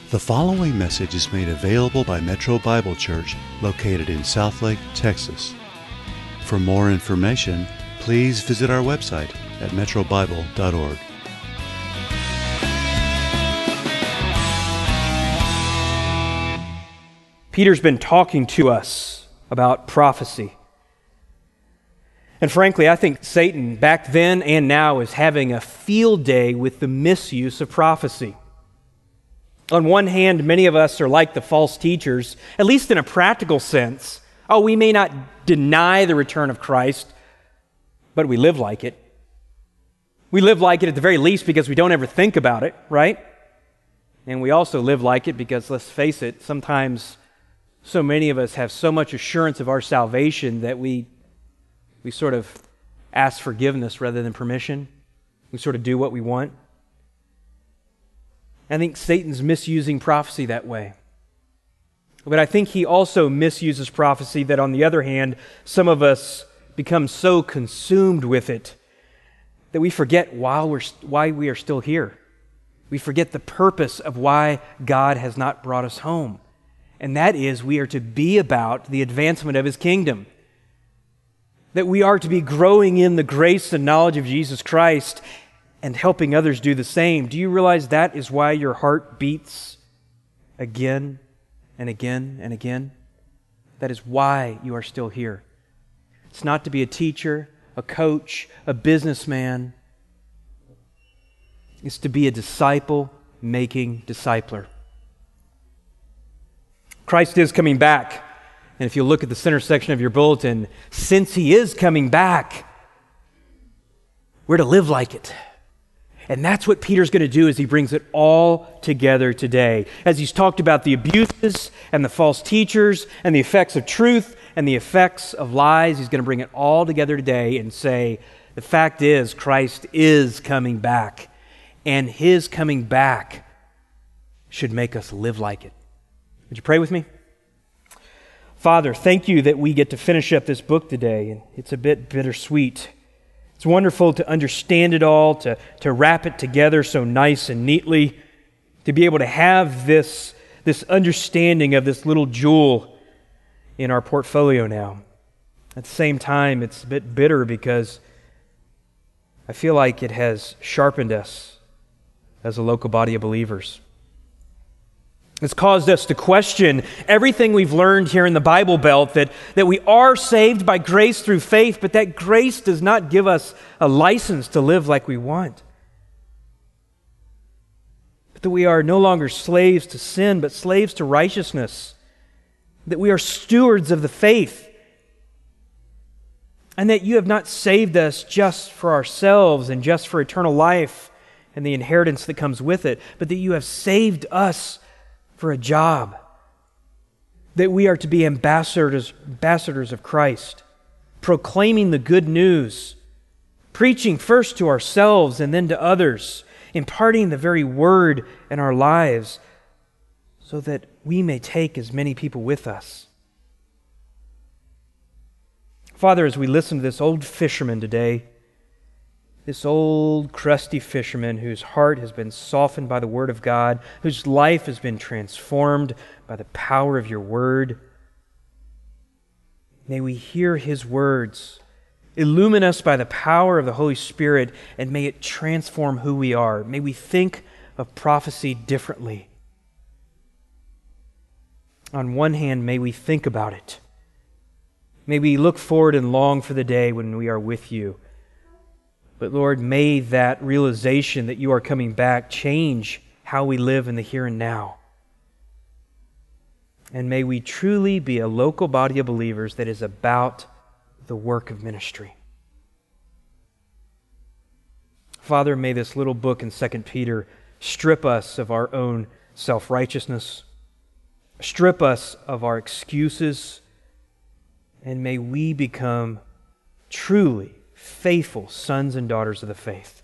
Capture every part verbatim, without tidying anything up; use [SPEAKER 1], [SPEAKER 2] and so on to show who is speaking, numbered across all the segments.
[SPEAKER 1] The following message is made available by Metro Bible Church, located in Southlake, Texas. For more information, please visit our website at metro bible dot org.
[SPEAKER 2] Peter's been talking to us about prophecy. And frankly, I think Satan back then and now is having a field day with the misuse of prophecy. On one hand, many of us are like the false teachers, at least in a practical sense. Oh, we may not deny the return of Christ, but we live like it. We live like it at the very least because we don't ever think about it, right? And we also live like it because, let's face it, sometimes so many of us have so much assurance of our salvation that we we sort of ask forgiveness rather than permission. We sort of do what we want. I think Satan's misusing prophecy that way. But I think he also misuses prophecy that, on the other hand, some of us become so consumed with it that we forget why we're, why we are still here. We forget the purpose of why God has not brought us home. And that is, we are to be about the advancement of His kingdom. That we are to be growing in the grace and knowledge of Jesus Christ and helping others do the same. Do you realize that is why your heart beats again and again and again? That is why you are still here. It's not to be a teacher, a coach, a businessman. It's to be a disciple-making discipler. Christ is coming back. And if you look at the center section of your bulletin, since He is coming back, we're to live like it. And that's what Peter's going to do as he brings it all together today. As he's talked about the abuses and the false teachers and the effects of truth and the effects of lies, he's going to bring it all together today and say, the fact is, Christ is coming back. And His coming back should make us live like it. Would you pray with me? Father, thank You that we get to finish up this book today, and it's a bit bittersweet. It's wonderful to understand it all, to, to wrap it together so nice and neatly, to be able to have this, this understanding of this little jewel in our portfolio now. At the same time, it's a bit bitter because I feel like it has sharpened us as a local body of believers. It's caused us to question everything we've learned here in the Bible Belt, that, that we are saved by grace through faith, but that grace does not give us a license to live like we want. But that we are no longer slaves to sin, but slaves to righteousness. That we are stewards of the faith. And that You have not saved us just for ourselves and just for eternal life and the inheritance that comes with it, but that You have saved us for a job, that we are to be ambassadors, ambassadors of Christ, proclaiming the good news, preaching first to ourselves and then to others, imparting the very word in our lives so that we may take as many people with us. Father, as we listen to this old fisherman today, this old crusty fisherman whose heart has been softened by the Word of God, whose life has been transformed by the power of Your Word. May we hear His words, illumine us by the power of the Holy Spirit, and may it transform who we are. May we think of prophecy differently. On one hand, may we think about it. May we look forward and long for the day when we are with You. But Lord, may that realization that You are coming back change how we live in the here and now. And may we truly be a local body of believers that is about the work of ministry. Father, may this little book in Second Peter strip us of our own self-righteousness, strip us of our excuses, and may we become truly faithful sons and daughters of the faith.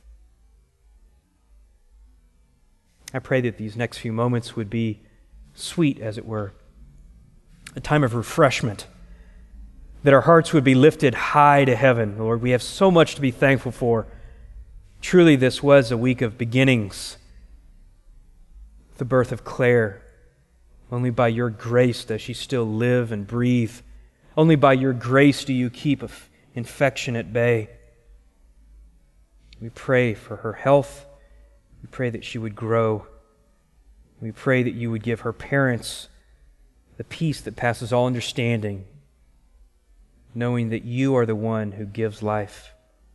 [SPEAKER 2] I pray that these next few moments would be sweet, as it were, a time of refreshment, that our hearts would be lifted high to heaven. Lord, we have so much to be thankful for. Truly, this was a week of beginnings. the birth of Claire. Only by your grace does she still live and breathe. Only by your grace do you keep infection at bay. We pray for her health. We pray that she would grow. We pray that you would give her parents the peace that passes all understanding, knowing that you are the one who gives life.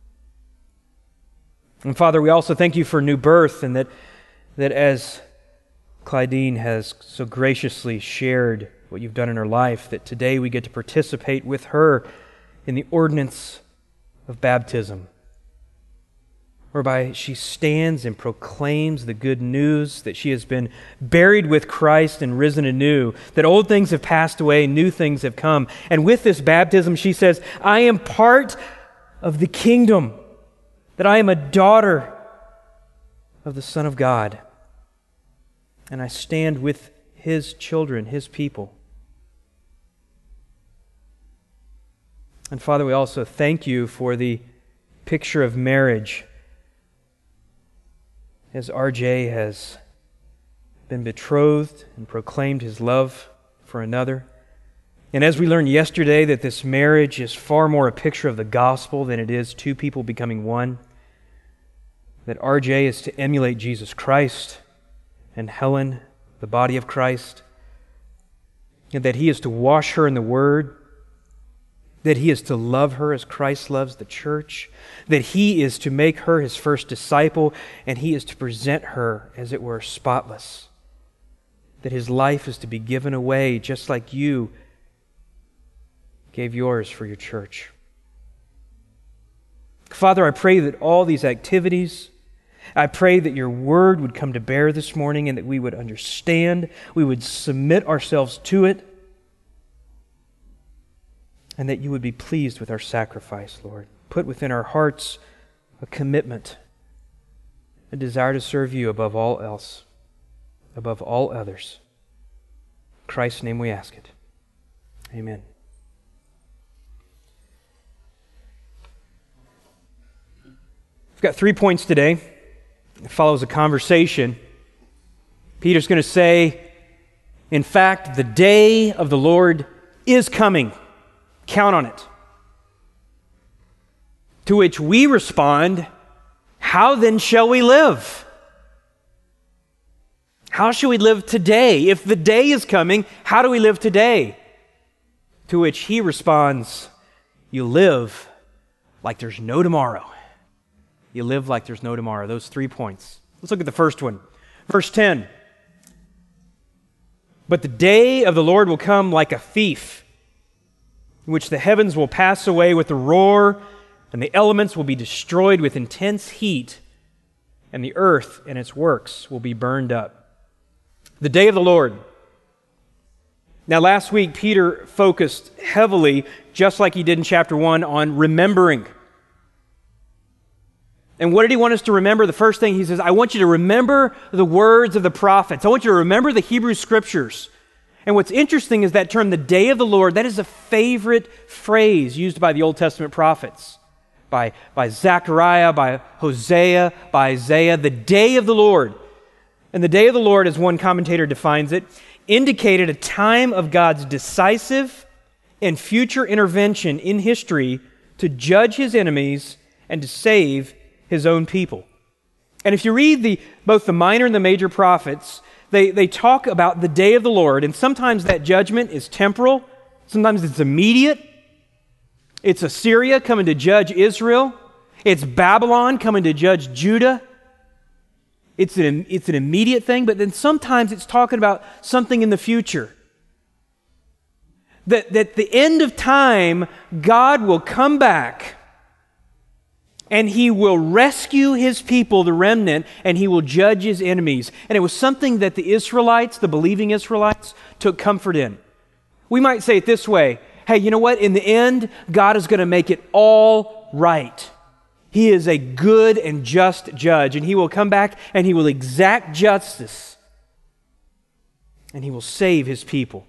[SPEAKER 2] And Father, we also thank you for new birth, and that, that as Clydine has so graciously shared what you've done in her life, that today we get to participate with her in the ordinance of baptism, whereby she stands and proclaims the good news that she has been buried with Christ and risen anew, that old things have passed away, new things have come. And with this baptism, she says, I am part of the kingdom, that I am a daughter of the Son of God, and I stand with His children, His people. And Father, we also thank you for the picture of marriage, as R J has been betrothed and proclaimed his love for another. And as we learned yesterday that this marriage is far more a picture of the gospel than it is two people becoming one, that R J is to emulate Jesus Christ and Helen, the body of Christ, and that he is to wash her in the Word, that he is to love her as Christ loves the church, that he is to make her his first disciple, and he is to present her, as it were, spotless, that his life is to be given away just like you gave yours for your church. Father, I pray that all these activities, I pray that your word would come to bear this morning and that we would understand, we would submit ourselves to it, and that you would be pleased with our sacrifice, Lord. Put within our hearts a commitment, a desire to serve you above all else, above all others. In Christ's name we ask it. Amen. We've got three points today. It follows a conversation. Peter's going to say, in fact, the day of the Lord is coming. Count on it. To which we respond, how then shall we live? How shall we live today? If the day is coming, how do we live today? To which he responds, you live like there's no tomorrow. You live like there's no tomorrow. Those three points. Let's look at the first one. Verse ten. But the day of the Lord will come like a thief, in which the heavens will pass away with a roar, and the elements will be destroyed with intense heat, and the earth and its works will be burned up. The day of the Lord. Now, last week, Peter focused heavily, just like he did in chapter one, on remembering. And what did he want us to remember? The first thing he says, I want you to remember the words of the prophets. I want you to remember the Hebrew Scriptures. And what's interesting is that term, the day of the Lord, that is a favorite phrase used by the Old Testament prophets. By, by Zechariah, by Hosea, by Isaiah, the day of the Lord. And the day of the Lord, as one commentator defines it, indicated a time of God's decisive and future intervention in history to judge his enemies and to save his own people. And if you read the both the minor and the major prophets, they, they talk about the day of the Lord, and sometimes that judgment is temporal, sometimes it's immediate. It's Assyria coming to judge Israel. It's Babylon coming to judge Judah. It's an, it's an immediate thing, but then sometimes it's talking about something in the future. That, that the end of time, God will come back and he will rescue his people, the remnant, and he will judge his enemies. And it was something that the Israelites, the believing Israelites, took comfort in. We might say it this way, hey, you know what? In the end, God is going to make it all right. He is a good and just judge, and he will come back and he will exact justice, and he will save his people.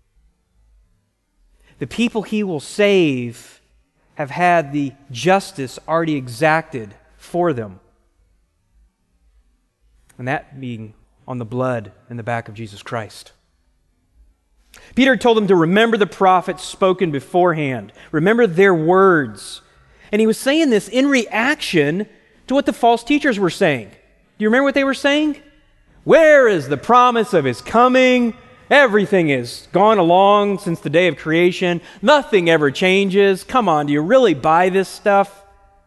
[SPEAKER 2] The people he will save have had the justice already exacted for them. And that being on the blood and the back of Jesus Christ. Peter told them to remember the prophets spoken beforehand. Remember their words. And he was saying this in reaction to what the false teachers were saying. Do you remember what they were saying? Where is the promise of his coming? Everything has gone along since the day of creation. Nothing ever changes. Come on, do you really buy this stuff?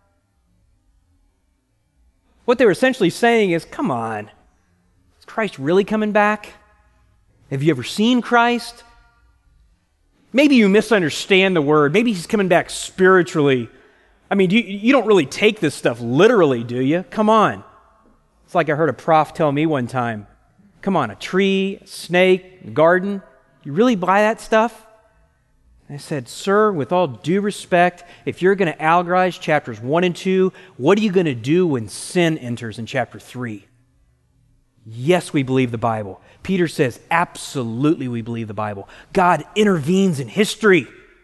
[SPEAKER 2] What they were essentially saying is, come on, is Christ really coming back? Have you ever seen Christ? Maybe you misunderstand the word. Maybe he's coming back spiritually. I mean, you, you don't really take this stuff literally, do you? Come on. It's like I heard a prof tell me one time. Come on, a tree, a snake, a garden. You really buy that stuff? And I said, sir, with all due respect, if you're going to allegorize chapters one and two, what are you going to do when sin enters in chapter three? Yes, we believe the Bible. Peter says, absolutely we believe the Bible. God intervenes in history.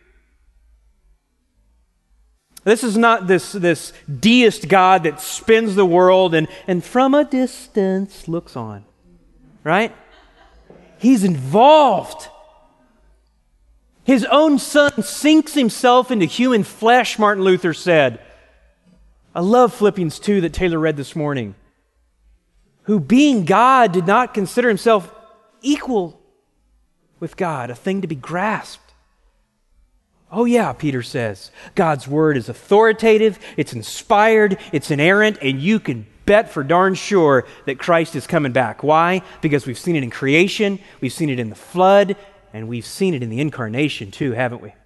[SPEAKER 2] This is not this, this deist God that spins the world and, and from a distance looks on, right? He's involved. His own Son sinks himself into human flesh, Martin Luther said. I love Philippians two that Taylor read this morning. Who being God did not consider himself equal with God, a thing to be grasped. Oh yeah, Peter says, God's word is authoritative, it's inspired, it's inerrant, and you can bet for darn sure that Christ is coming back. Why? Because we've seen it in creation, we've seen it in the flood, and we've seen it in the incarnation too, haven't we?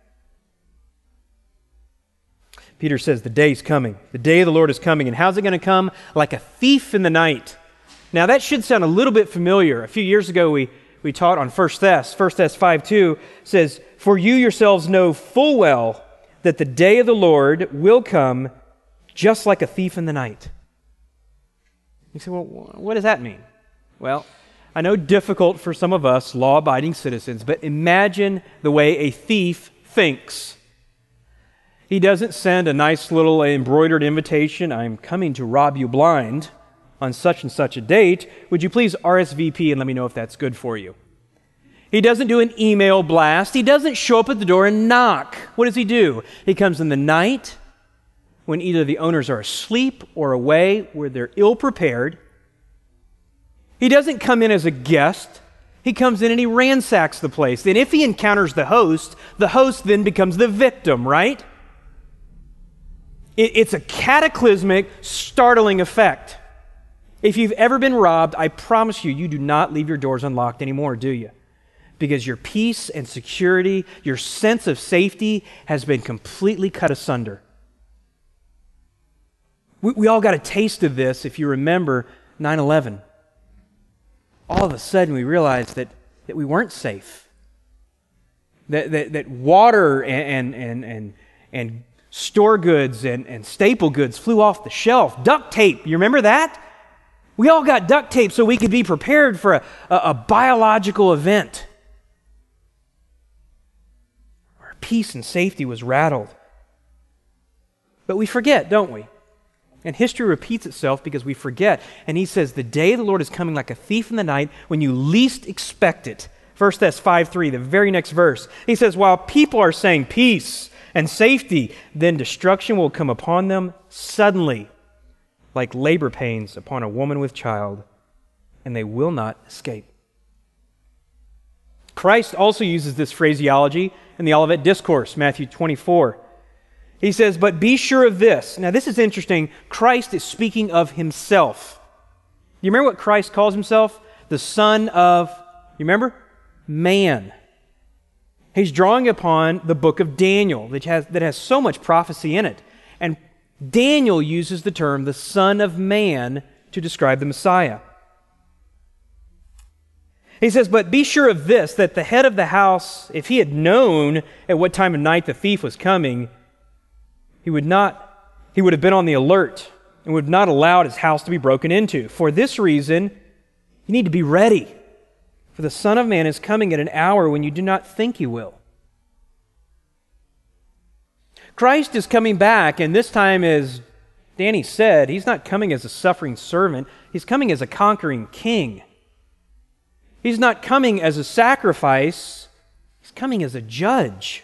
[SPEAKER 2] Peter says the day's coming. The day of the Lord is coming. And how's it going to come? Like a thief in the night. Now that should sound a little bit familiar. A few years ago we, we taught on First Thess. First Thess five two says, for you yourselves know full well that the day of the Lord will come just like a thief in the night. You say, well, what does that mean? Well, I know difficult for some of us law-abiding citizens, but imagine the way a thief thinks. He doesn't send a nice little embroidered invitation, I'm coming to rob you blind on such and such a date. Would you please R S V P and let me know if that's good for you? He doesn't do an email blast. He doesn't show up at the door and knock. What does he do? He comes in the night when either the owners are asleep or away, where they're ill-prepared. He doesn't come in as a guest. He comes in and he ransacks the place. And if he encounters the host, the host then becomes the victim, right? It's a cataclysmic, startling effect. If you've ever been robbed, I promise you, you do not leave your doors unlocked anymore, do you? Because your peace and security, your sense of safety has been completely cut asunder. We, we all got a taste of this if you remember nine eleven. All of a sudden we realized that, that we weren't safe. That, that, that water and, and, and, and store goods and, and staple goods flew off the shelf. Duct tape, you remember that? We all got duct tape so we could be prepared for a, a, a biological event. Our peace and safety was rattled. But we forget, don't we? And history repeats itself because we forget. And he says, the day of the Lord is coming like a thief in the night when you least expect it. First Thess five three, the very next verse. He says, while people are saying peace and safety, then destruction will come upon them suddenly, like labor pains upon a woman with child, and they will not escape. Christ also uses this phraseology in the Olivet Discourse, Matthew twenty-four. He says, but be sure of this. Now this is interesting. Christ is speaking of himself. You remember what Christ calls himself? The Son of, you remember? Man. He's drawing upon the book of Daniel that has, that has so much prophecy in it. And Daniel uses the term the Son of Man to describe the Messiah. He says, but be sure of this, that the head of the house, if he had known at what time of night the thief was coming, he would not, he would have been on the alert and would have not allowed his house to be broken into. For this reason, you need to be ready, for the Son of Man is coming at an hour when you do not think he will. Christ is coming back, and this time, as Danny said, he's not coming as a suffering servant. He's coming as a conquering king. He's not coming as a sacrifice. He's coming as a judge.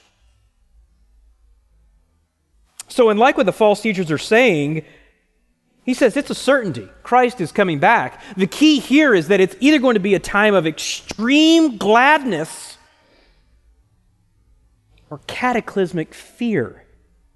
[SPEAKER 2] So unlike what the false teachers are saying, he says it's a certainty. Christ is coming back. The key here is that it's either going to be a time of extreme gladness or cataclysmic fear.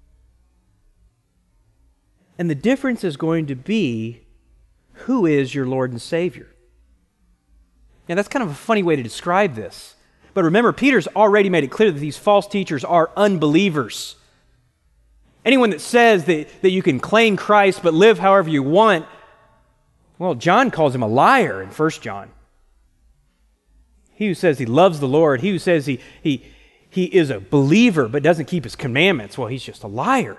[SPEAKER 2] And the difference is going to be who is your Lord and Savior. Now that's kind of a funny way to describe this. But remember, Peter's already made it clear that these false teachers are unbelievers. Anyone that says that, that you can claim Christ but live however you want, well, John calls him a liar in First John. He who says he loves the Lord, he who says he, he, he is a believer but doesn't keep his commandments, well, he's just a liar.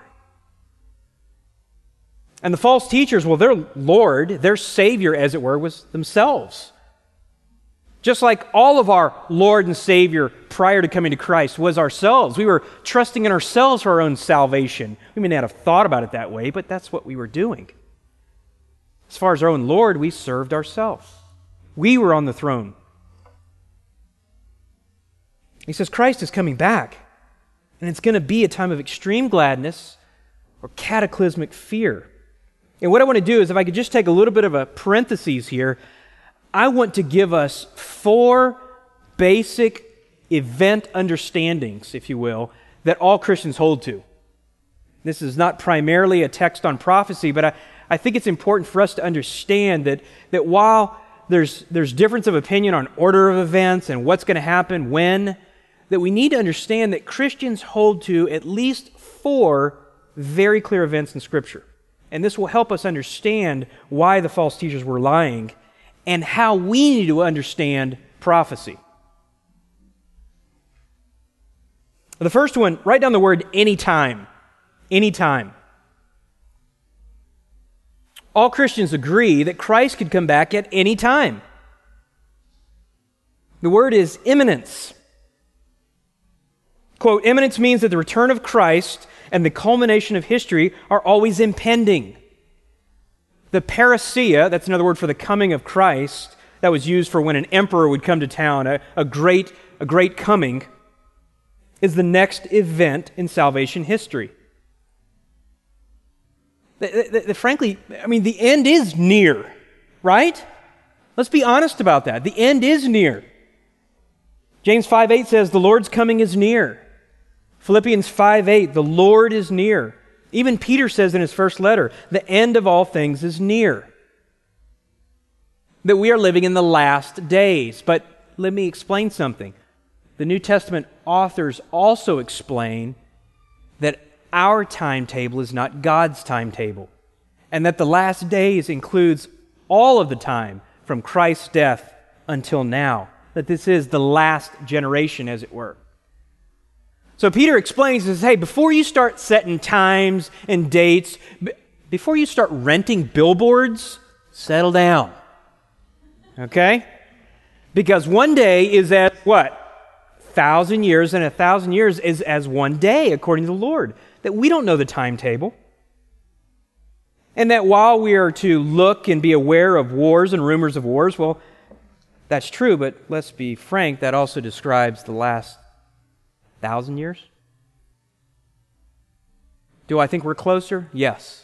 [SPEAKER 2] And the false teachers, well, their Lord, their Savior, as it were, was themselves. Just like all of our Lord and Savior prior to coming to Christ was ourselves. We were trusting in ourselves for our own salvation. We may not have thought about it that way, but that's what we were doing. As far as our own Lord, we served ourselves. We were on the throne. He says Christ is coming back, and it's going to be a time of extreme gladness or cataclysmic fear. And what I want to do is, if I could just take a little bit of a parenthesis here, I want to give us four basic event understandings, if you will, that all Christians hold to. This is not primarily a text on prophecy, but I, I think it's important for us to understand that, that while there's, there's difference of opinion on order of events and what's going to happen when, that we need to understand that Christians hold to at least four very clear events in Scripture. And this will help us understand why the false teachers were lying and how we need to understand prophecy. The first one, write down the word anytime. Anytime. All Christians agree that Christ could come back at any time. The word is imminence. Quote, imminence means that the return of Christ and the culmination of history are always impending. The parousia, that's another word for the coming of Christ, that was used for when an emperor would come to town, a, a great, a great coming, is the next event in salvation history. The, the, the, frankly, I mean, the end is near, right? Let's be honest about that. The end is near. James five eight says, the Lord's coming is near. Philippians five eight, the Lord is near. Even Peter says in his first letter, the end of all things is near. That we are living in the last days. But let me explain something. The New Testament authors also explain that our timetable is not God's timetable, and that the last days includes all of the time from Christ's death until now. That this is the last generation, as it were. So Peter explains, he says, hey, before you start setting times and dates, b- before you start renting billboards, settle down. Okay? Because one day is as what? A thousand years, and a thousand years is as one day, according to the Lord. That we don't know the timetable. And that while we are to look and be aware of wars and rumors of wars, well, that's true, but let's be frank, that also describes the last thousand years. Do I think we're closer? Yes.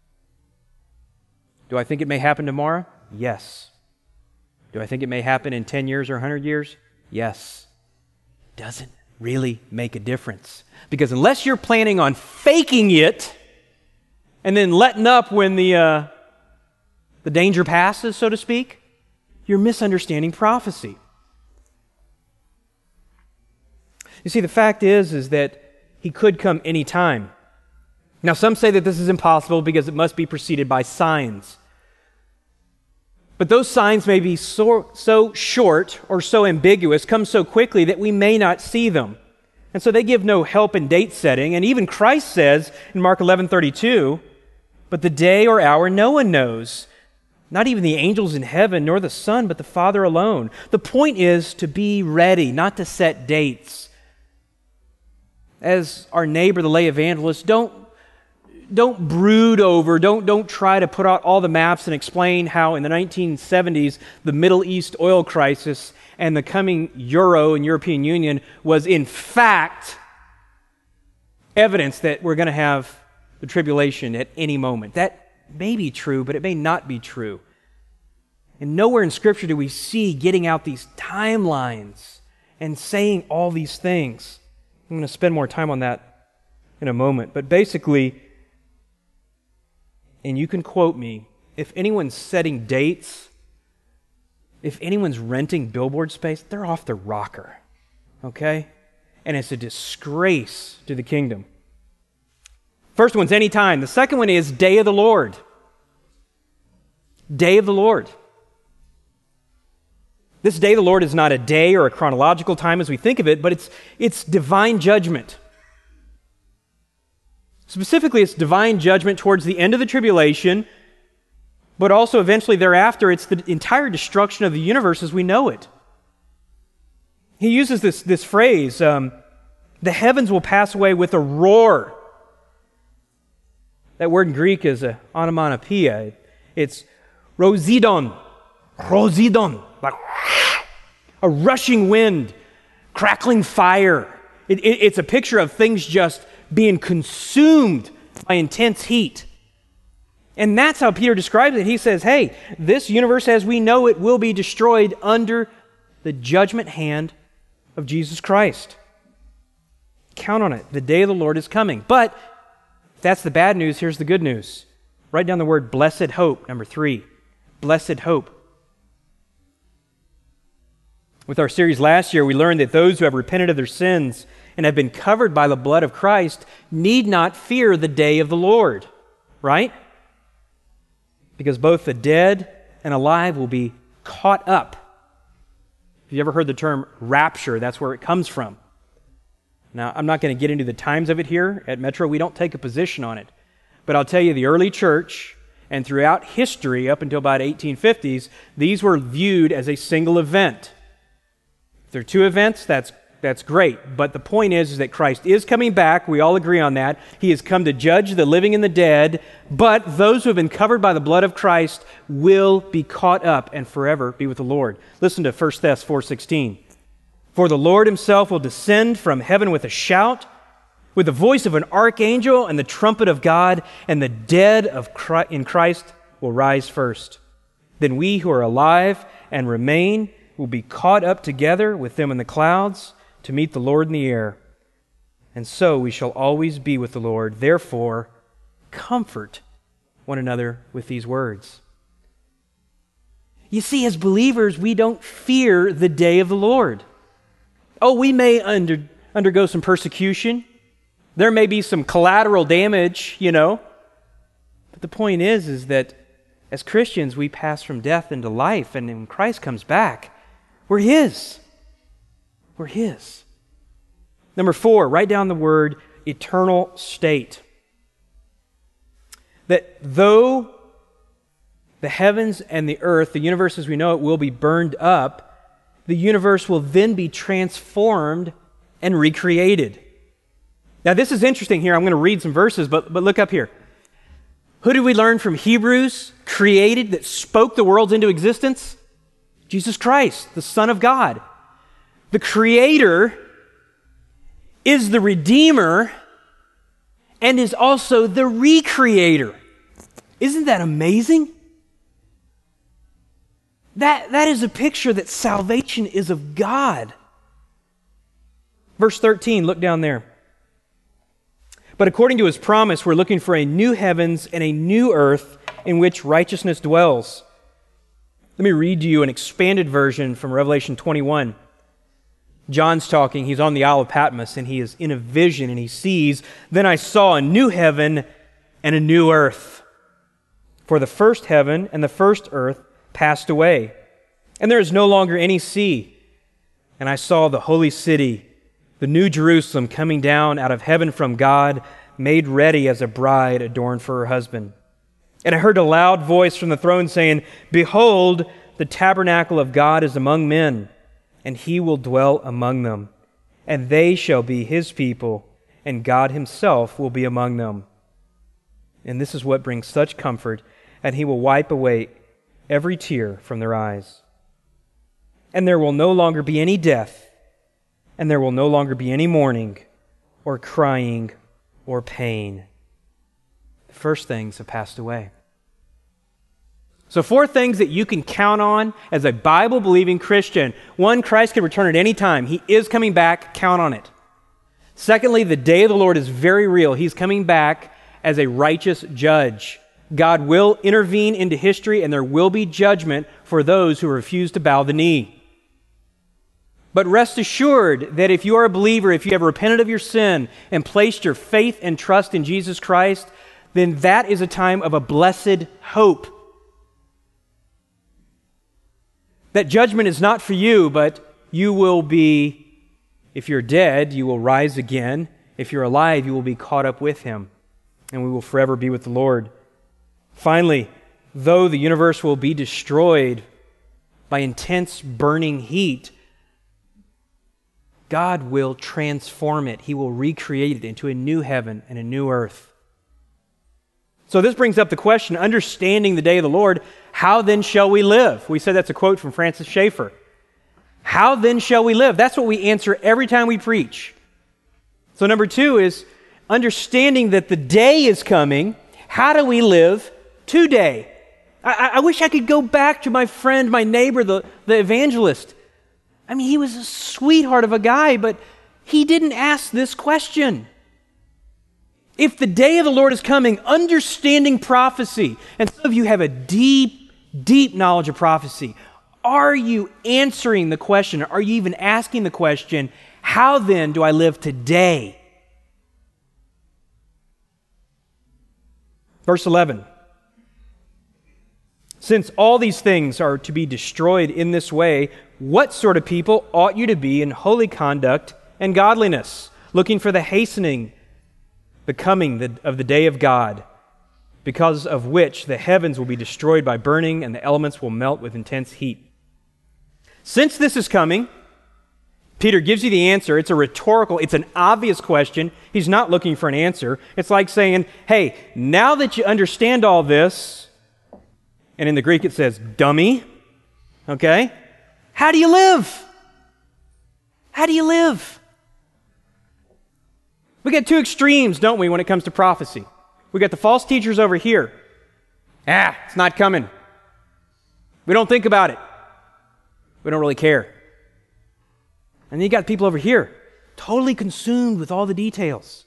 [SPEAKER 2] Do I think it may happen tomorrow? Yes. Do I think it may happen in ten years or one hundred years? Yes. Doesn't really make a difference. Because unless you're planning on faking it and then letting up when the, uh, the danger passes, so to speak, you're misunderstanding prophecy. You see, the fact is, is that he could come any time. Now, some say that this is impossible because it must be preceded by signs. But those signs may be so, so short or so ambiguous, come so quickly that we may not see them. And so they give no help in date setting. And even Christ says in Mark eleven thirty-two, but the day or hour no one knows, not even the angels in heaven, nor the Son, but the Father alone. The point is to be ready, not to set dates. As our neighbor, the lay evangelist, don't, don't brood over, don't, don't try to put out all the maps and explain how in the nineteen seventies, the Middle East oil crisis and the coming Euro and European Union was in fact evidence that we're going to have the tribulation at any moment. That may be true, but it may not be true. And nowhere in Scripture do we see getting out these timelines and saying all these things. I'm going to spend more time on that in a moment. But basically, and you can quote me, if anyone's setting dates, if anyone's renting billboard space, they're off the rocker. Okay? And it's a disgrace to the kingdom. First one's anytime. The second one is day of the Lord. Day of the Lord. This day of the Lord is not a day or a chronological time as we think of it, but it's, it's divine judgment. Specifically, it's divine judgment towards the end of the tribulation, but also eventually thereafter, it's the entire destruction of the universe as we know it. He uses this, this phrase, um, the heavens will pass away with a roar. That word in Greek is a onomatopoeia. It's rosidon, rosidon, like a rushing wind, crackling fire. It, it, it's a picture of things just being consumed by intense heat. And that's how Peter describes it. He says, hey, this universe as we know it will be destroyed under the judgment hand of Jesus Christ. Count on it. The day of the Lord is coming. But if that's the bad news, here's the good news. Write down the word blessed hope, number three. Blessed hope. With our series last year, we learned that those who have repented of their sins and have been covered by the blood of Christ need not fear the day of the Lord, right? Because both the dead and alive will be caught up. Have you ever heard the term rapture? That's where it comes from. Now, I'm not going to get into the times of it here at Metro. We don't take a position on it. But I'll tell you, the early church and throughout history up until about eighteen fifties, these were viewed as a single event. If there are two events, that's That's great, but the point is, is that Christ is coming back. We all agree on that. He has come to judge the living and the dead, but those who have been covered by the blood of Christ will be caught up and forever be with the Lord. Listen to First Thessalonians four sixteen. For the Lord himself will descend from heaven with a shout, with the voice of an archangel and the trumpet of God, and the dead of Christ, in Christ will rise first. Then we who are alive and remain will be caught up together with them in the clouds to meet the Lord in the air. And so we shall always be with the Lord. Therefore, comfort one another with these words. You see, as believers, we don't fear the day of the Lord. Oh, we may under, undergo some persecution. There may be some collateral damage, you know. But the point is, is that as Christians, we pass from death into life, and when Christ comes back, we're His. We're His. Number four, write down the word eternal state. That though the heavens and the earth, the universe as we know it, will be burned up, the universe will then be transformed and recreated. Now this is interesting here. I'm going to read some verses, but, but look up here. Who did we learn from Hebrews created that spoke the worlds into existence? Jesus Christ, the Son of God. The Creator is the Redeemer and is also the Recreator. Isn't that amazing? That, that is a picture that salvation is of God. Verse thirteen, look down there. But according to His promise, we're looking for a new heavens and a new earth in which righteousness dwells. Let me read to you an expanded version from Revelation twenty-one. John's talking, he's on the Isle of Patmos, and he is in a vision, and he sees, "Then I saw a new heaven and a new earth. For the first heaven and the first earth passed away, and there is no longer any sea. And I saw the holy city, the new Jerusalem, coming down out of heaven from God, made ready as a bride adorned for her husband. And I heard a loud voice from the throne saying, 'Behold, the tabernacle of God is among men, and He will dwell among them. And they shall be His people, and God Himself will be among them. And this is what brings such comfort, and He will wipe away every tear from their eyes. And there will no longer be any death, and there will no longer be any mourning, or crying, or pain. The first things have passed away. So four things that you can count on as a Bible-believing Christian. One, Christ can return at any time. He is coming back. Count on it. Secondly, the day of the Lord is very real. He's coming back as a righteous judge. God will intervene into history, and there will be judgment for those who refuse to bow the knee. But rest assured that if you are a believer, if you have repented of your sin and placed your faith and trust in Jesus Christ, then that is a time of a blessed hope. That judgment is not for you, but you will be, if you're dead, you will rise again. If you're alive, you will be caught up with Him, and we will forever be with the Lord. Finally, though the universe will be destroyed by intense burning heat, God will transform it. He will recreate it into a new heaven and a new earth. So this brings up the question, understanding the day of the Lord, how then shall we live? We said that's a quote from Francis Schaeffer. How then shall we live? That's what we answer every time we preach. So number two is understanding that the day is coming. How do we live today? I, I wish I could go back to my friend, my neighbor, the, the evangelist. I mean, he was a sweetheart of a guy, but he didn't ask this question. If the day of the Lord is coming, understanding prophecy, and some of you have a deep, deep knowledge of prophecy, are you answering the question? Are you even asking the question, how then do I live today? Verse eleven. Since all these things are to be destroyed in this way, what sort of people ought you to be in holy conduct and godliness, looking for the hastening, the coming of the day of God, because of which the heavens will be destroyed by burning and the elements will melt with intense heat? Since this is coming, Peter gives you the answer. It's a rhetorical, it's an obvious question. He's not looking for an answer. It's like saying, hey, now that you understand all this, and in the Greek it says, dummy, okay? How do you live? How do you live? We got two extremes, don't we, when it comes to prophecy? We got the false teachers over here. Ah, it's not coming. We don't think about it. We don't really care. And then you got people over here, totally consumed with all the details.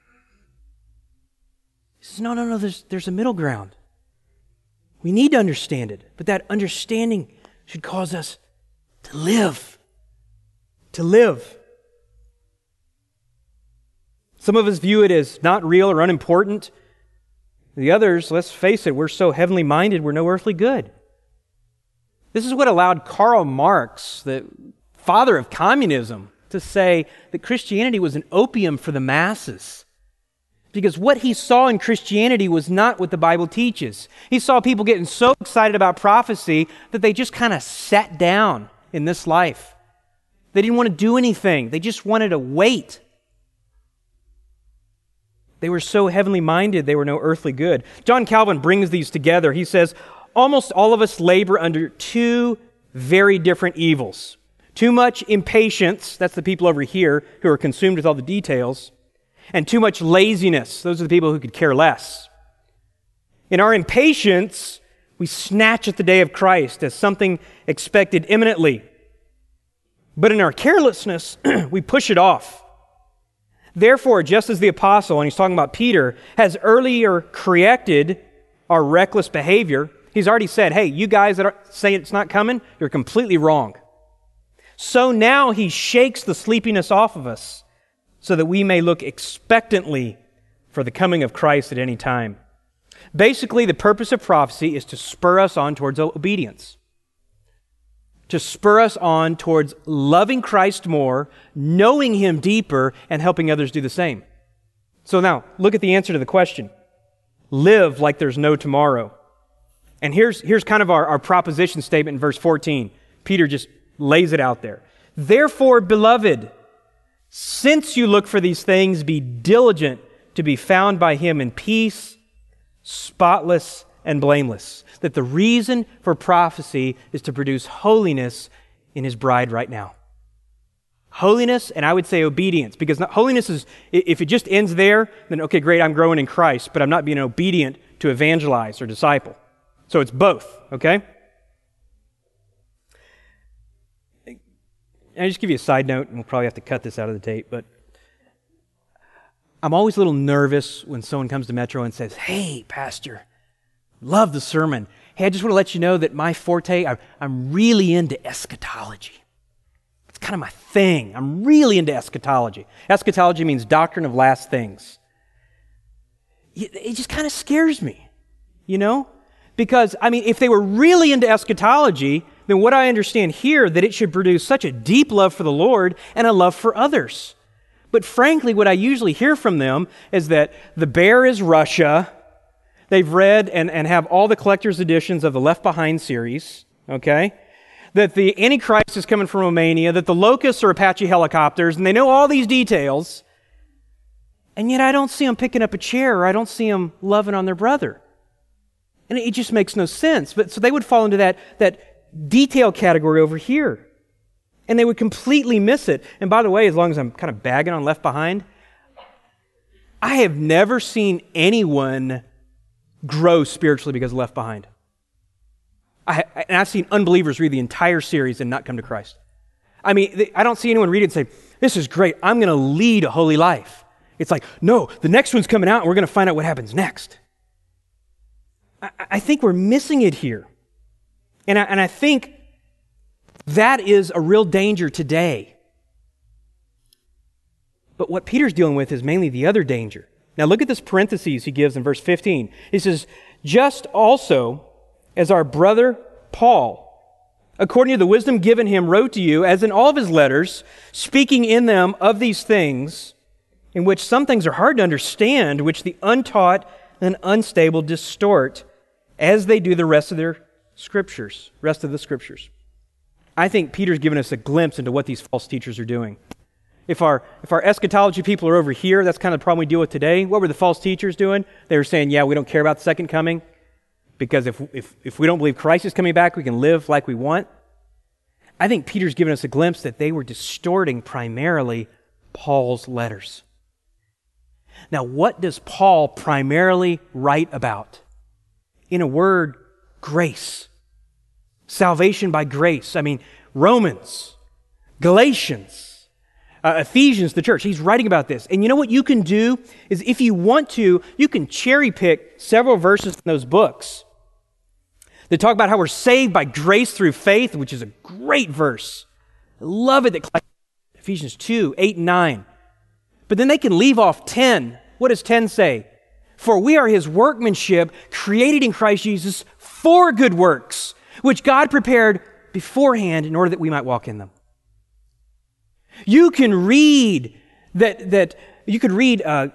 [SPEAKER 2] He says, no, no, no, there's, there's a middle ground. We need to understand it, but that understanding should cause us to live. To live. Some of us view it as not real or unimportant. The others, let's face it, we're so heavenly minded, we're no earthly good. This is what allowed Karl Marx, the father of communism, to say that Christianity was an opium for the masses. Because what he saw in Christianity was not what the Bible teaches. He saw people getting so excited about prophecy that they just kind of sat down in this life. They didn't want to do anything. They just wanted to wait. They were so heavenly minded, they were no earthly good. John Calvin brings these together. He says, almost all of us labor under two very different evils. Too much impatience, that's the people over here who are consumed with all the details, and too much laziness, those are the people who could care less. In our impatience, we snatch at the day of Christ as something expected imminently. But in our carelessness, we push it off. Therefore, just as the apostle, and he's talking about Peter, has earlier corrected our reckless behavior, he's already said, hey, you guys that are saying it's not coming, you're completely wrong. So now he shakes the sleepiness off of us so that we may look expectantly for the coming of Christ at any time. Basically, the purpose of prophecy is to spur us on towards obedience, to spur us on towards loving Christ more, knowing Him deeper, and helping others do the same. So now, look at the answer to the question. Live like there's no tomorrow. And here's, here's kind of our, our proposition statement in verse fourteen. Peter just lays it out there. Therefore, beloved, since you look for these things, be diligent to be found by Him in peace, spotless and blameless. That the reason for prophecy is to produce holiness in his bride right now. Holiness, and I would say obedience, because not, holiness is, if it just ends there, then okay, great, I'm growing in Christ, but I'm not being obedient to evangelize or disciple. So it's both, okay? And I just give you a side note, and we'll probably have to cut this out of the tape, but I'm always a little nervous when someone comes to Metro and says, hey, Pastor, love the sermon. Hey, I just want to let you know that my forte, I'm, I'm really into eschatology. It's kind of my thing. I'm really into eschatology. Eschatology means doctrine of last things. It just kind of scares me, you know? Because, I mean, if they were really into eschatology, then what I understand here, that it should produce such a deep love for the Lord and a love for others. But frankly, what I usually hear from them is that the bear is Russia. They've read and, and have all the collector's editions of the Left Behind series, okay? That the Antichrist is coming from Romania, that the locusts are Apache helicopters, and they know all these details, and yet I don't see them picking up a chair, or I don't see them loving on their brother. And it just makes no sense. But so they would fall into that, that detail category over here. And they would completely miss it. And by the way, as long as I'm kind of bagging on Left Behind, I have never seen anyone grow spiritually because of Left Behind. I, and I've seen unbelievers read the entire series and not come to Christ. I mean, they, I don't see anyone read it and say, this is great, I'm going to lead a holy life. It's like, no, the next one's coming out and we're going to find out what happens next. I, I think we're missing it here. And I, and I think that is a real danger today. But what Peter's dealing with is mainly the other danger. Now look at this parentheses he gives in verse fifteen. He says, just also as our brother Paul, according to the wisdom given him, wrote to you, as in all of his letters, speaking in them of these things, in which some things are hard to understand, which the untaught and unstable distort, as they do the rest of their scriptures, rest of the scriptures. I think Peter's given us a glimpse into what these false teachers are doing. If our if our eschatology people are over here, that's kind of the problem we deal with today. What were the false teachers doing? They were saying, yeah, we don't care about the second coming, because if if if we don't believe Christ is coming back, we can live like we want. I think Peter's given us a glimpse that they were distorting primarily Paul's letters. Now, what does Paul primarily write about? In a word, grace. Salvation by grace. I mean, Romans, Galatians, uh, Ephesians, the church. He's writing about this. And you know what you can do is, if you want to, you can cherry pick several verses in those books that talk about how we're saved by grace through faith, which is a great verse. I love it that Ephesians two, eight, and nine. But then they can leave off ten. What does ten say? For we are his workmanship, created in Christ Jesus for good works, which God prepared beforehand in order that we might walk in them. You can read that, that you could read uh,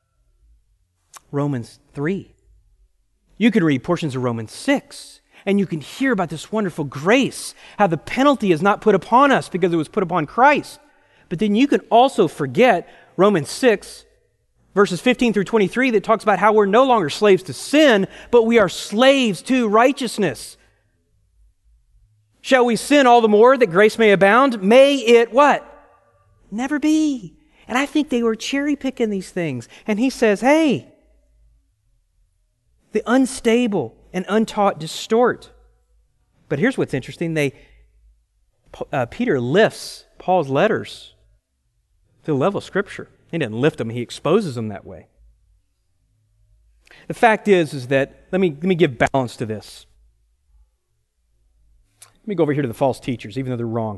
[SPEAKER 2] Romans three. You could read portions of Romans six, and you can hear about this wonderful grace, how the penalty is not put upon us because it was put upon Christ. But then you can also forget Romans six, verses fifteen through twenty-three, that talks about how we're no longer slaves to sin, but we are slaves to righteousness. Shall we sin all the more that grace may abound? May it what? Never be. And I think they were cherry picking these things. And he says, hey, the unstable and untaught distort. But here's what's interesting. They, uh, Peter lifts Paul's letters to the level of Scripture. He didn't lift them, he exposes them that way. The fact is, is that, let me, let me give balance to this. Let me go over here to the false teachers, even though they're wrong.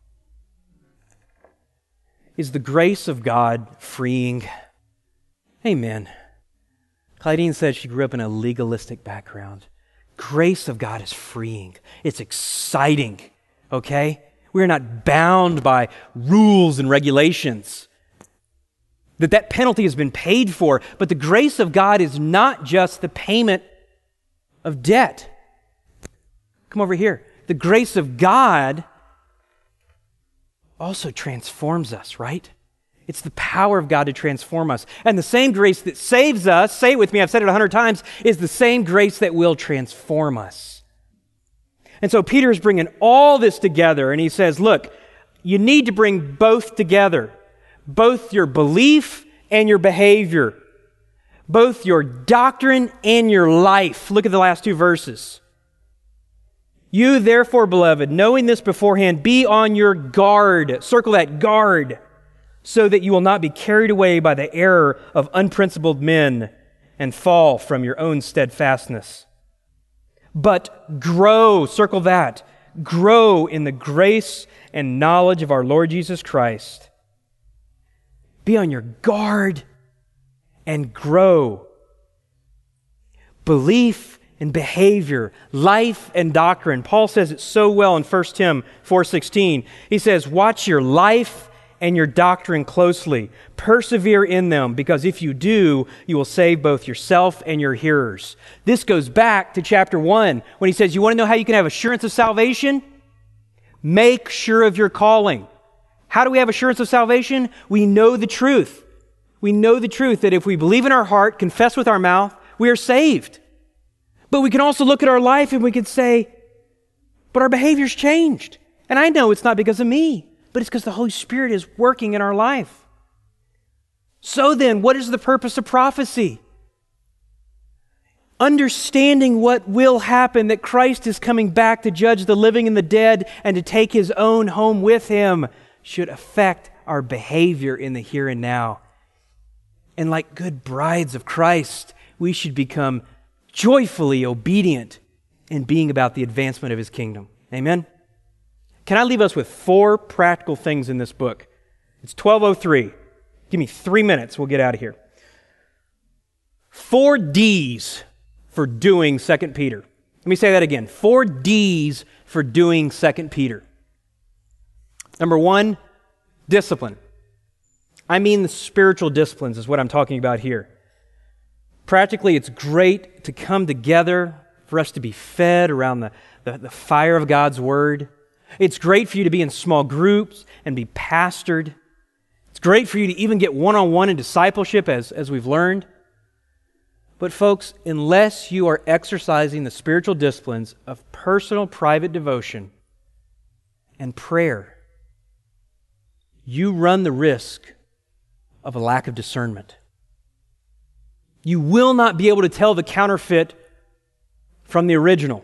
[SPEAKER 2] Is the grace of God freeing? Amen. Clydine said she grew up in a legalistic background. Grace of God is freeing. It's exciting, okay? We're not bound by rules and regulations. That that penalty has been paid for. But the grace of God is not just the payment of debt. Come over here. The grace of God also transforms us, right? It's the power of God to transform us. And the same grace that saves us, say it with me, I've said it a hundred times, is the same grace that will transform us. And so Peter is bringing all this together, and he says, look, you need to bring both together, both your belief and your behavior, both your doctrine and your life. Look at the last two verses. You therefore, beloved, knowing this beforehand, be on your guard. Circle that, guard, so that you will not be carried away by the error of unprincipled men and fall from your own steadfastness. But grow, circle that, grow in the grace and knowledge of our Lord Jesus Christ. Be on your guard and grow. Belief and behavior, life and doctrine. Paul says it so well in First Timothy four sixteen. He says, watch your life and your doctrine closely. Persevere in them, because if you do, you will save both yourself and your hearers. This goes back to chapter one, when he says, you want to know how you can have assurance of salvation? Make sure of your calling. How do we have assurance of salvation? We know the truth. We know the truth that if we believe in our heart, confess with our mouth, we are saved. But we can also look at our life and we can say, but our behavior's changed. And I know it's not because of me, but it's because the Holy Spirit is working in our life. So then, what is the purpose of prophecy? Understanding what will happen, that Christ is coming back to judge the living and the dead and to take his own home with him, should affect our behavior in the here and now. And like good brides of Christ, we should become joyfully obedient in being about the advancement of his kingdom. Amen? Can I leave us with four practical things in this book? It's twelve oh three. Give me three minutes, we'll get out of here. Four D's for doing Second Peter. Let me say that again. Four D's for doing Second Peter. Number one, discipline. I mean the spiritual disciplines is what I'm talking about here. Practically, it's great to come together, for us to be fed around the, the, the fire of God's Word. It's great for you to be in small groups and be pastored. It's great for you to even get one-on-one in discipleship, as, as we've learned. But folks, unless you are exercising the spiritual disciplines of personal, private devotion and prayer, you run the risk of a lack of discernment. You will not be able to tell the counterfeit from the original.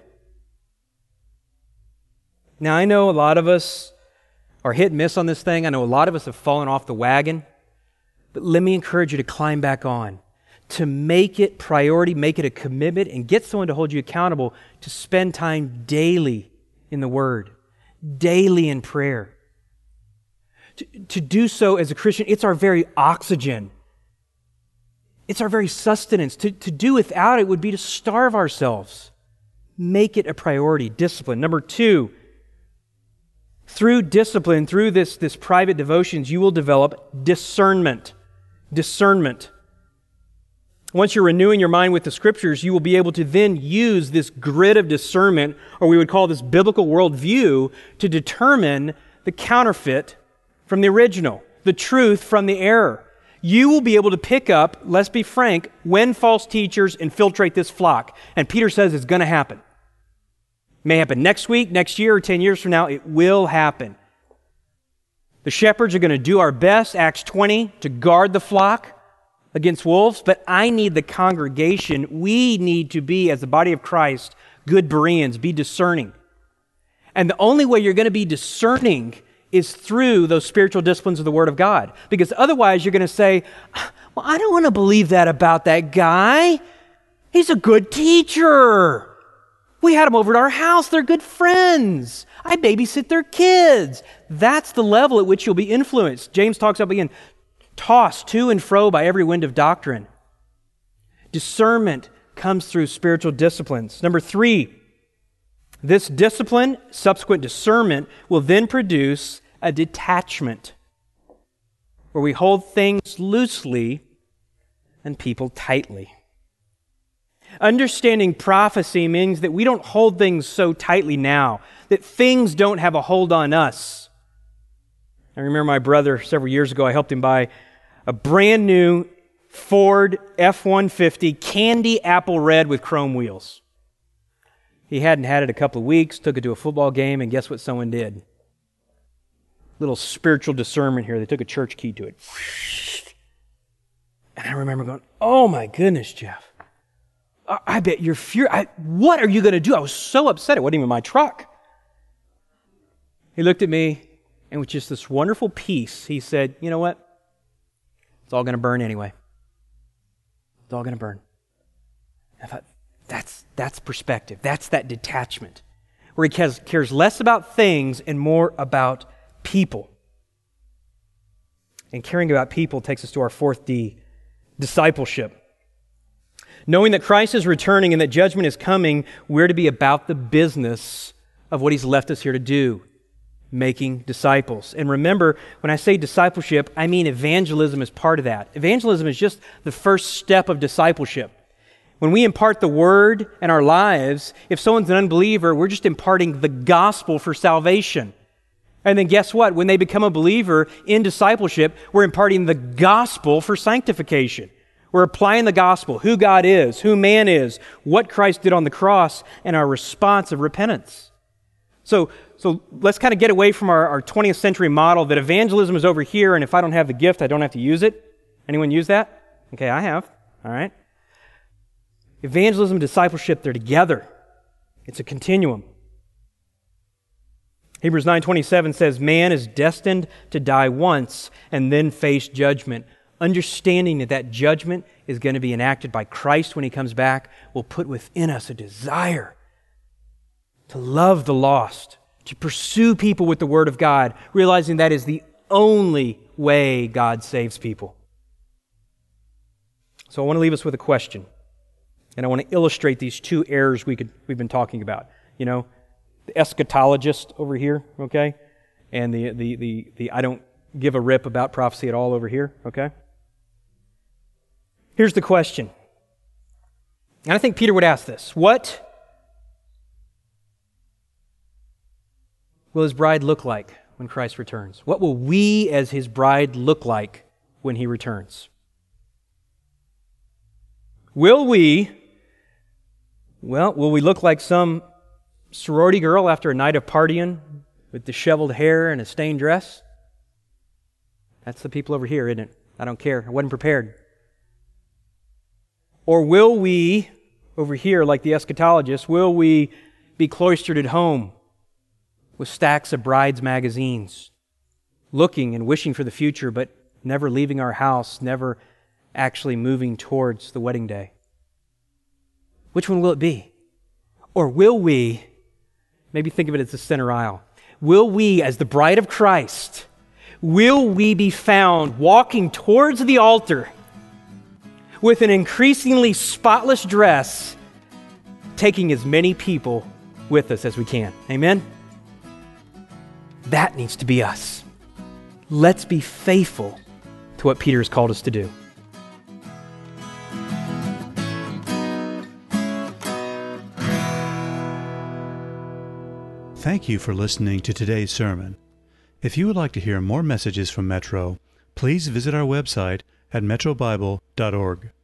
[SPEAKER 2] Now, I know a lot of us are hit and miss on this thing. I know a lot of us have fallen off the wagon. But let me encourage you to climb back on, to make it priority, make it a commitment, and get someone to hold you accountable to spend time daily in the Word, daily in prayer. To, to do so as a Christian, it's our very oxygen. It's our very sustenance. To, to do without it would be to starve ourselves. Make it a priority. Discipline. Number two, through discipline, through this, this private devotions, you will develop discernment. Discernment. Once you're renewing your mind with the Scriptures, you will be able to then use this grid of discernment, or we would call this biblical worldview, to determine the counterfeit from the original, the truth from the error. You will be able to pick up, let's be frank, when false teachers infiltrate this flock. And Peter says it's going to happen. It may happen next week, next year, or ten years from now. It will happen. The shepherds are going to do our best, Acts twenty, to guard the flock against wolves. But I need the congregation. We need to be, as the body of Christ, good Bereans, be discerning. And the only way you're going to be discerning is through those spiritual disciplines of the Word of God. Because otherwise you're going to say, well, I don't want to believe that about that guy. He's a good teacher. We had him over at our house. They're good friends. I babysit their kids. That's the level at which you'll be influenced. James talks about being tossed to and fro by every wind of doctrine. Discernment comes through spiritual disciplines. Number three, this discipline, subsequent discernment, will then produce a detachment where we hold things loosely and people tightly. Understanding prophecy means that we don't hold things so tightly now, that things don't have a hold on us. I remember my brother several years ago, I helped him buy a brand new Ford F one fifty candy apple red with chrome wheels. He hadn't had it a couple of weeks, took it to a football game, and guess what someone did? Little spiritual discernment here. They took a church key to it. And I remember going, oh my goodness, Jeff. I, I bet you're furious. What are you going to do? I was so upset. It wasn't even my truck. He looked at me, and with just this wonderful peace, he said, you know what? It's all going to burn anyway. It's all going to burn. I thought, that's, that's perspective. That's that detachment, where he cares, cares less about things and more about people. And caring about people takes us to our fourth D, discipleship. Knowing that Christ is returning and that judgment is coming, we're to be about the business of what He's left us here to do, making disciples. And remember, when I say discipleship, I mean evangelism is part of that. Evangelism is just the first step of discipleship. When we impart the Word in our lives, if someone's an unbeliever, we're just imparting the gospel for salvation. And then guess what? When they become a believer in discipleship, we're imparting the gospel for sanctification. We're applying the gospel, who God is, who man is, what Christ did on the cross, and our response of repentance. So, so let's kind of get away from our, our twentieth century model that evangelism is over here, and if I don't have the gift, I don't have to use it. Anyone use that? Okay, I have. All right. Evangelism and discipleship, they're together. It's a continuum. Hebrews nine twenty-seven says, man is destined to die once and then face judgment. Understanding that that judgment is going to be enacted by Christ when He comes back will put within us a desire to love the lost, to pursue people with the Word of God, realizing that is the only way God saves people. So I want to leave us with a question, and I want to illustrate these two errors we could, we've been talking about. You know, the eschatologist over here, okay, and the, the, the, the I don't give a rip about prophecy at all over here, okay? Here's the question, and I think Peter would ask this. What will His bride look like when Christ returns? What will we as His bride look like when He returns? Will we, well, will we look like some sorority girl after a night of partying with disheveled hair and a stained dress? That's the people over here, isn't it? I don't care. I wasn't prepared. Or will we, over here, like the eschatologist, will we be cloistered at home with stacks of brides' magazines, looking and wishing for the future, but never leaving our house, never actually moving towards the wedding day? Which one will it be? Or will we, maybe think of it as the center aisle, will we, as the bride of Christ, will we be found walking towards the altar with an increasingly spotless dress, taking as many people with us as we can? Amen? That needs to be us. Let's be faithful to what Peter has called us to do.
[SPEAKER 1] Thank you for listening to today's sermon. If you would like to hear more messages from Metro, please visit our website at metro bible dot org.